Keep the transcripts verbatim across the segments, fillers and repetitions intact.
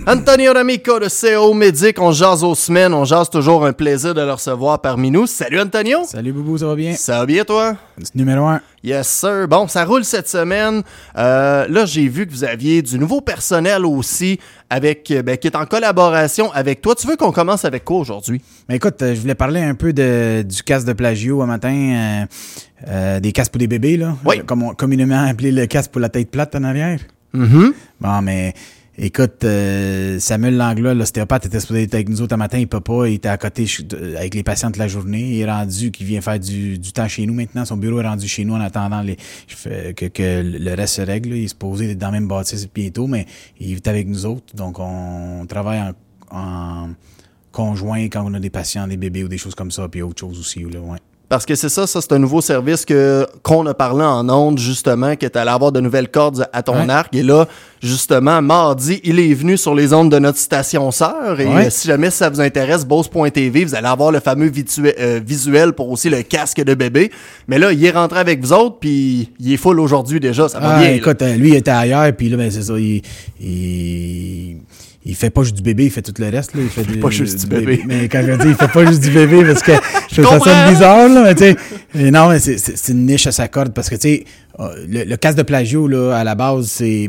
Antonio D'Amico de C O Médic, on jase aux semaines, on jase toujours, un plaisir de le recevoir parmi nous. Salut Antonio! Salut Boubou, ça va bien? Ça va bien toi? C'est numéro un. Yes sir. Bon, ça roule cette semaine. Euh, là, j'ai vu que vous aviez du nouveau personnel aussi avec, ben, qui est en collaboration avec toi. Tu veux qu'on commence avec quoi aujourd'hui? Mais écoute, euh, je voulais parler un peu de, du casque de plagio un matin, euh, euh, des casques pour des bébés, là. Oui. Comme on, communément appelé le casque pour la tête plate en arrière. Mm-hmm. Bon, mais écoute, euh, Samuel Langlois, l'ostéopathe, était supposé être avec nous autres un matin, il peut pas, il était à côté avec les patients toute la journée, il est rendu, qu'il vient faire du, du temps chez nous maintenant, son bureau est rendu chez nous en attendant les, que, que le reste se règle, là. Il est supposé être dans le même bâtisse bientôt, mais il est avec nous autres, donc on travaille en, en conjoint quand on a des patients, des bébés ou des choses comme ça, puis autre chose aussi, là, ouais. Parce que c'est ça, ça c'est un nouveau service que qu'on a parlé en ondes, justement, que tu allais avoir de nouvelles cordes à ton ouais. arc. Et là, justement, mardi, il est venu sur les ondes de notre station sœur. Et ouais. euh, si jamais ça vous intéresse, Bose point T V, vous allez avoir le fameux vitu- euh, visuel pour aussi le casque de bébé. Mais là, il est rentré avec vous autres, puis il est full aujourd'hui déjà. Ça va ah, bien. Écoute, là. lui, il était ailleurs, puis là, ben, c'est ça, il... il... Il fait pas juste du bébé, il fait tout le reste. Là. Il fait, fait du, pas juste du bébé. bébé. Mais quand je dis il fait pas juste du bébé, parce que je trouve ça bizarre, là, mais tu sais. Non, mais c'est, c'est, c'est une niche à sa corde, parce que tu sais, le, le casque de plagio, là, à la base, c'est,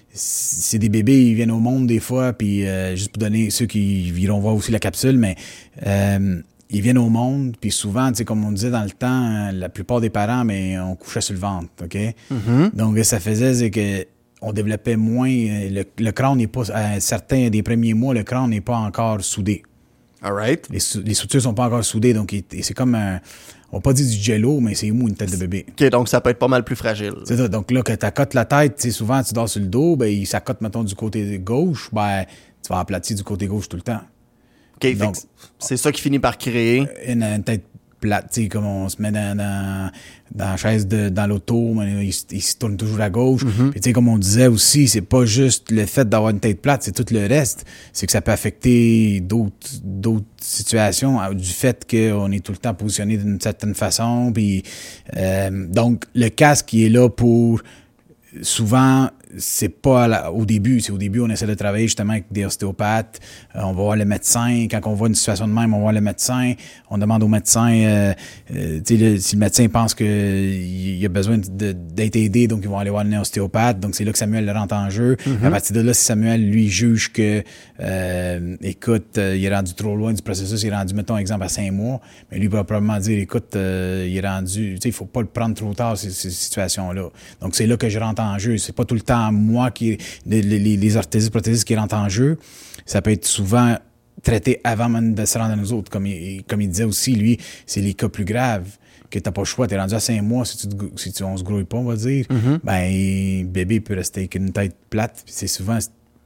c'est des bébés, ils viennent au monde des fois, puis euh, juste pour donner ceux qui iront voir aussi la capsule, mais euh, ils viennent au monde, puis souvent, tu sais, comme on disait dans le temps, la plupart des parents, mais on couchait sur le ventre, OK? Mm-hmm. Donc, ça faisait, c'est que on développait moins, le, le crâne n'est pas, à certains des premiers mois, le crâne n'est pas encore soudé. All right. Les, les soutures sont pas encore soudées, donc il, c'est comme un, on va pas dire du jello, mais c'est mou une tête de bébé. OK, donc ça peut être pas mal plus fragile. C'est ça, donc là, quand t'accotes la tête, tu sais, souvent tu dors sur le dos, ben il s'accote, mettons, du côté gauche, ben tu vas aplatir du côté gauche tout le temps. OK, donc, c'est ça qui finit par créer une, une tête plate, tu sais, comme on se met dans, dans, dans la chaise de, dans l'auto, mais il, il se tourne toujours à gauche. Mm-hmm. Puis tu sais, comme on disait aussi, c'est pas juste le fait d'avoir une tête plate, c'est tout le reste. C'est que ça peut affecter d'autres, d'autres situations du fait qu'on est tout le temps positionné d'une certaine façon. Puis euh, donc, le casque, il est là pour souvent... C'est pas la, au début, c'est au début on essaie de travailler justement avec des ostéopathes, euh, on va voir le médecin, quand on voit une situation de même, on va voir le médecin, on demande au médecin, euh, euh, tu sais, le, si le médecin pense qu'il y a besoin de, d'être aidé, donc ils vont aller voir un ostéopathe, donc c'est là que Samuel le rentre en jeu. Mm-hmm. À partir de là, si Samuel, lui, juge que, euh, écoute, euh, il est rendu trop loin du processus, il est rendu, mettons, exemple, à cinq mois, mais lui, il va probablement dire, écoute, euh, il est rendu, tu sais, il faut pas le prendre trop tard, ces, ces situations-là. Donc c'est là que je rentre en jeu, c'est pas tout le temps moi qui les, les, les orthésistes, prothésistes qui rentrent en jeu, ça peut être souvent traité avant même de se rendre à nous autres. Comme il, comme il disait aussi, lui, c'est les cas plus graves que t'as pas le choix. T'es rendu à cinq mois, si, tu, si tu, on se grouille pas, on va dire, mm-hmm. ben, bébé peut rester avec une tête plate. C'est souvent,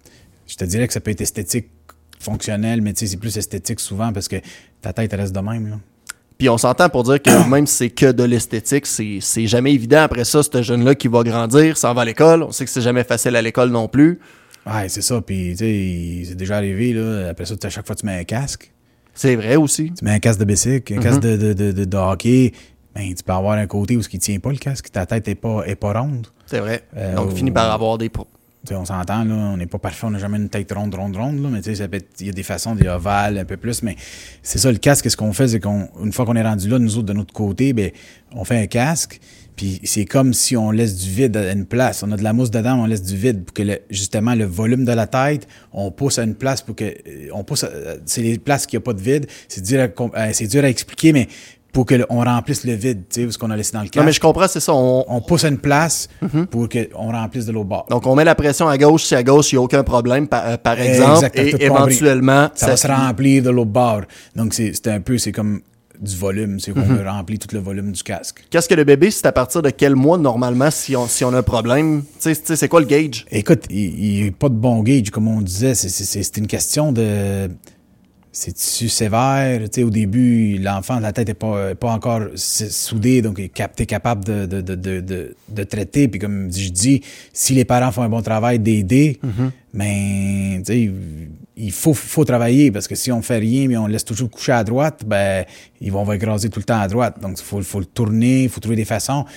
je te dirais que ça peut être esthétique, fonctionnel, mais tu sais, c'est plus esthétique souvent parce que ta tête reste de même, là. Puis on s'entend pour dire que même si c'est que de l'esthétique, c'est, c'est jamais évident. Après ça, ce jeune-là qui va grandir, s'en va à l'école. On sait que c'est jamais facile à l'école non plus. Ouais, c'est ça. Puis, tu sais, c'est déjà arrivé, là. Après ça, à chaque fois, tu mets un casque. C'est vrai aussi. Tu mets un casque de bicycle, un mm-hmm. casque de, de, de, de, de hockey. Ben, tu peux avoir un côté où ce qui tient pas le casque. Ta tête est pas, est pas ronde. C'est vrai. Euh, Donc, tu finis par avoir des... T'sais, on s'entend, là, on n'est pas parfait, on n'a jamais une tête ronde, ronde, ronde, là, mais tu sais, il y a des façons, des ovales, un peu plus, mais c'est ça, le casque, ce qu'on fait, c'est qu'une fois qu'on est rendu là, nous autres, de notre côté, ben, on fait un casque, puis c'est comme si on laisse du vide à une place. On a de la mousse dedans, mais on laisse du vide pour que, le, justement, le volume de la tête, on pousse à une place pour que, on pousse, à, c'est les places qui n'ont pas de vide, c'est dur à, c'est dur à expliquer, mais pour qu'on remplisse le vide, tu sais, ce qu'on a laissé dans le casque. Non, mais je comprends, c'est ça. On, on pousse à une place mm-hmm. pour qu'on remplisse de l'autre bord. Donc, on met la pression à gauche, si à gauche, il n'y a aucun problème, par, euh, par exemple, exact, et éventuellement... Ça, ça va se remplir de l'autre bord. Donc, c'est, c'est un peu, c'est comme du volume, c'est qu'on mm-hmm. remplit tout le volume du casque. Qu'est-ce que le bébé, c'est à partir de quel mois, normalement, si on, si on a un problème? Tu sais, c'est quoi le gauge? Écoute, il n'y a pas de bon gauge, comme on disait. C'est, c'est, c'est, c'est une question de... C'est-tu sévère? Tu sais, au début, l'enfant, la tête n'est pas, pas encore soudée, donc il est capable de, de, de, de, de, de traiter. Puis comme je dis, si les parents font un bon travail d'aider, mm-hmm. ben, tu sais, il faut, faut travailler, parce que si on fait rien, mais on laisse toujours coucher à droite, ben, ils vont écraser tout le temps à droite. Donc, il faut, faut le tourner, il faut trouver des façons.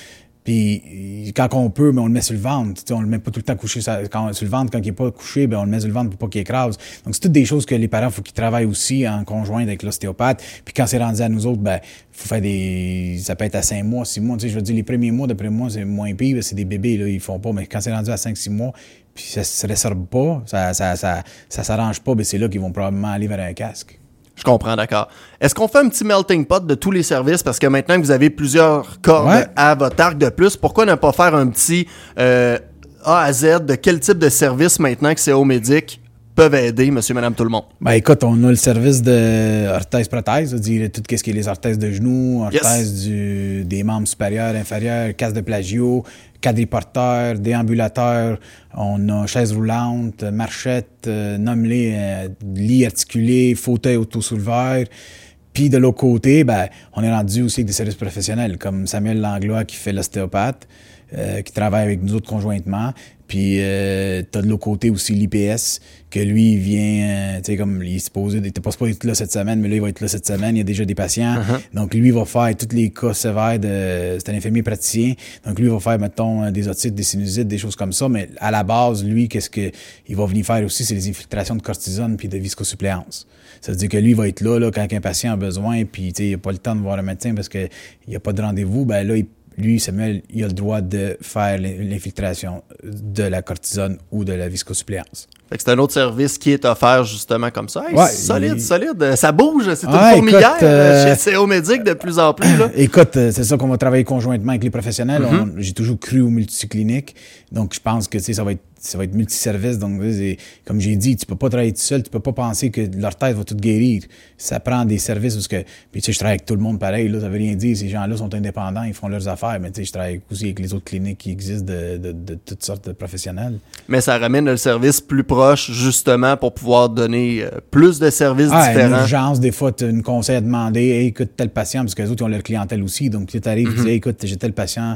Puis quand on peut, ben, on le met sur le ventre. T'sais, on le met pas tout le temps couché sur, quand, sur le ventre. Quand il est pas couché, ben, on le met sur le ventre pour pas qu'il écrase. Donc, c'est toutes des choses que les parents, faut qu'ils travaillent aussi en conjoint avec l'ostéopathe. Puis quand c'est rendu à nous autres, ben, faut faire des... Ça peut être à cinq mois, six mois. T'sais, je veux dire, les premiers mois, d'après moi, c'est moins pire. C'est des bébés, là, ils font pas. Mais quand c'est rendu à cinq, six mois, puis ça se résorbe pas, ça, ça, ça, ça s'arrange pas, ben, c'est là qu'ils vont probablement aller vers un casque. Je comprends, d'accord. Est-ce qu'on fait un petit melting pot de tous les services? Parce que maintenant que vous avez plusieurs cordes Ouais. à votre arc de plus, pourquoi ne pas faire un petit euh, A à Z de quel type de service maintenant que C O Médic peuvent aider monsieur, madame, tout le monde? Ben écoute, on a le service de orthèse-prothèse, c'est-à-dire tout ce qui est les orthèses de genoux, orthèse Yes. du, des membres supérieurs, inférieurs, casse de plagio, quadriporteur, déambulateur, on a chaise roulante, marchette, euh, nomme-les, euh, lit articulé, fauteuil autosouleveur. Puis de l'autre côté, ben, on est rendu aussi avec des services professionnels, comme Samuel Langlois qui fait l'ostéopathe, euh, qui travaille avec nous autres conjointement. Puis euh, t'as de l'autre côté aussi l'I P S, que lui, il vient, euh, tu sais, comme il est supposé, il était pas supposé être là cette semaine, mais là, il va être là cette semaine, il y a déjà des patients. Uh-huh. Donc lui, il va faire tous les cas sévères de... C'est un infirmier praticien. Donc lui, il va faire, mettons, des otites, des sinusites, des choses comme ça. Mais à la base, lui, qu'est-ce que il va venir faire aussi, c'est les infiltrations de cortisone puis de viscosuppléance. Ça veut dire que lui, il va être là, là quand un patient a besoin, puis tu sais, il n'a pas le temps de voir le médecin parce qu'il n'y a pas de rendez-vous, ben là, il Lui, Samuel, il a le droit de faire l'infiltration de la cortisone ou de la viscosuppléance. Fait que c'est un autre service qui est offert justement comme ça. Hey, ouais, solide, il... solide. Ça bouge, c'est une ah, fourmilière écoute, euh... chez C O Médic de plus en plus. Là. Écoute, c'est ça qu'on va travailler conjointement avec les professionnels. Mm-hmm. On, j'ai toujours cru au multiclinique. Donc, je pense que ça va être ça va être multiservice. Donc, comme j'ai dit, tu peux pas travailler tout seul, tu peux pas penser que l'orthèse va tout guérir. Ça prend des services parce que, puis tu sais, je travaille avec tout le monde pareil, là, ça veut rien dire. Ces gens-là sont indépendants, ils font leurs affaires, mais tu sais, je travaille aussi avec les autres cliniques qui existent de, de, de, de toutes sortes de professionnels. Mais ça ramène le service plus proche, justement, pour pouvoir donner euh, plus de services ah, différents. Une urgence, des fois, tu as une conseil à demander, hey, écoute, tel patient, parce que les autres, ils ont leur clientèle aussi. Donc, tu arrives, mm-hmm. tu dis, hey, écoute, j'ai tel patient,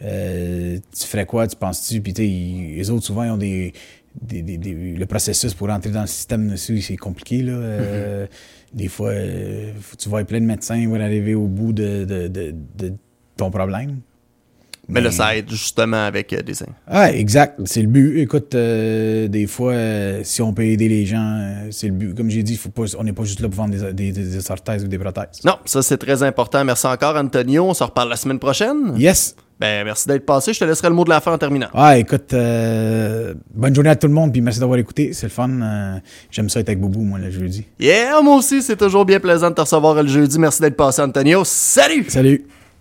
euh, tu ferais quoi, tu penses-tu? Puis, tu sais, les autres, souvent, ils ont des. Des, des, des, le processus pour entrer dans le système dessus, c'est compliqué. Là. Euh, mm-hmm. Des fois, euh, faut, tu vas être plein de médecins pour arriver au bout de, de, de, de ton problème. Mais, Mais là, ça aide justement avec euh, des... Ah, exact. C'est le but. Écoute, euh, des fois, euh, si on peut aider les gens, euh, c'est le but. Comme j'ai dit, faut pas, on n'est pas juste là pour vendre des, des, des, des orthèses ou des prothèses. Non, ça, c'est très important. Merci encore, Antonio. On se reparle la semaine prochaine. Yes. Ben, merci d'être passé. Je te laisserai le mot de la fin en terminant. Ah, écoute, euh, bonne journée à tout le monde, puis merci d'avoir écouté. C'est le fun. Euh, j'aime ça être avec Boubou, moi, le jeudi. Yeah, moi aussi, c'est toujours bien plaisant de te recevoir le jeudi. Merci d'être passé, Antonio. Salut! Salut!